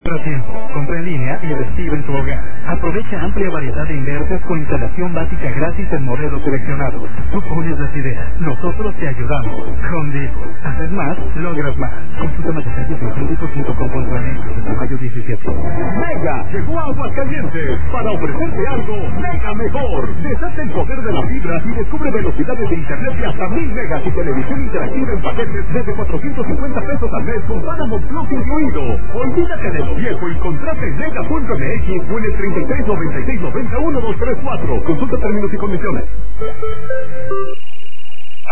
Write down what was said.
A tiempo, compra en línea y recibe en tu hogar. Aprovecha amplia variedad de inverters con instalación básica gratis en modelos seleccionados. Tú pones las ideas, nosotros te ayudamos. Home Depot. Haces más, logras más. Consulta más detalles en homedepot.com.mx hasta mayo 17. Mega llegó a Aguascalientes para ofrecerte algo mega mejor. Desata el poder de la fibra y descubre velocidades de internet de hasta 1000 megas y televisión interactiva en paquetes desde 450 pesos al mes con Paramount Plus incluido. Olvídate de lo viejo y contrate en mega.mx o en el 33 96 90 1234. Consulta términos y condiciones.